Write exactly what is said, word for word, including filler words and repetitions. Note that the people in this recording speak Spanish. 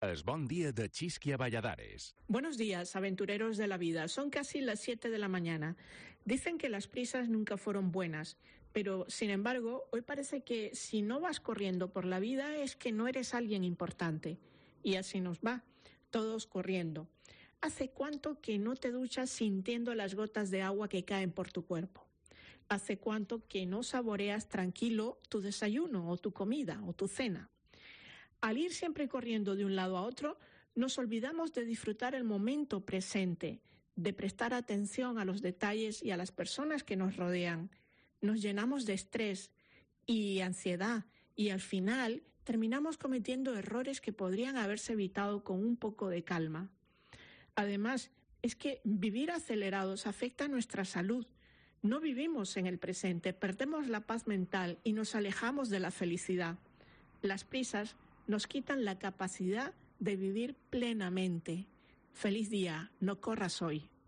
Es bon dia de Chisquia Valladares. Buenos días, aventureros de la vida. Son casi las siete de la mañana. Dicen que las prisas nunca fueron buenas, pero sin embargo, hoy parece que si no vas corriendo por la vida es que no eres alguien importante. Y así nos va, todos corriendo. ¿Hace cuánto que no te duchas sintiendo las gotas de agua que caen por tu cuerpo? ¿Hace cuánto que no saboreas tranquilo tu desayuno o tu comida o tu cena? Al ir siempre corriendo de un lado a otro, nos olvidamos de disfrutar el momento presente, de prestar atención a los detalles y a las personas que nos rodean. Nos llenamos de estrés y ansiedad y al final terminamos cometiendo errores que podrían haberse evitado con un poco de calma. Además, es que vivir acelerados afecta a nuestra salud. No vivimos en el presente, perdemos la paz mental y nos alejamos de la felicidad. Las prisas nos quitan la capacidad de vivir plenamente. Feliz día, no corras hoy.